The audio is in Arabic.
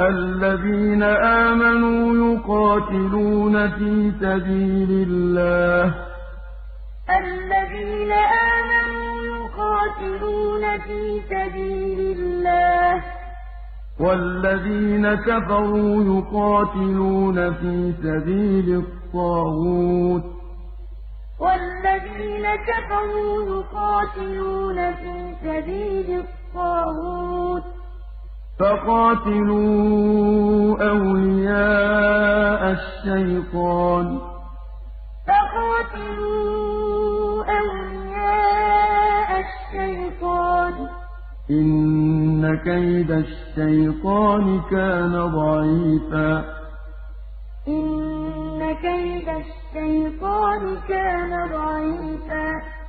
الذين آمنوا يقاتلون في سبيل الله والذين كفروا يقاتلون في سبيل الطاغوت فقاتلوا أولياء الشيطان إن كيد الشيطان كان ضعيفا